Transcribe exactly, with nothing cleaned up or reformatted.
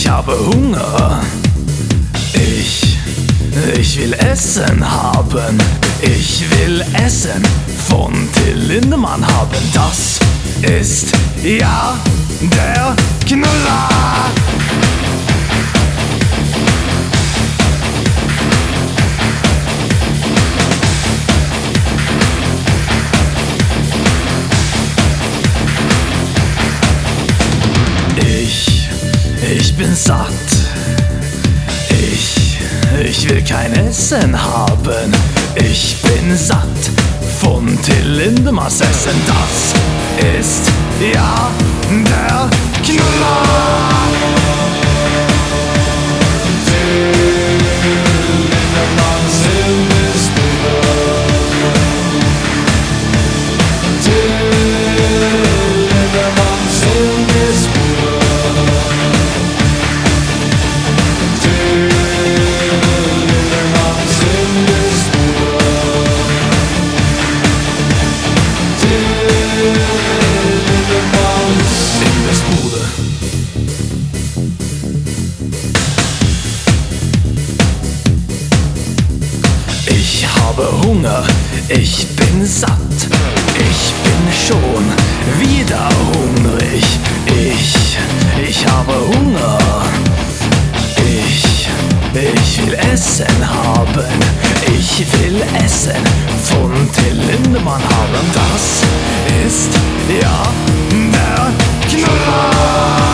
habe Hunger. Ich, ich will Essen haben. Ich will Essen von Till Lindemann haben. Das ist ja der Knüller. Ich, ich bin satt. Ich, ich will kein Essen haben. Ich bin satt von Till Lindemanns Essen. Das ist ja der Knüller. Ich habe Hunger, ich bin satt, ich bin schon wieder hungrig. Ich, ich habe Hunger, ich, ich will Essen haben. Ich will Essen von Till Lindemann haben. Das ist ja der Knüller.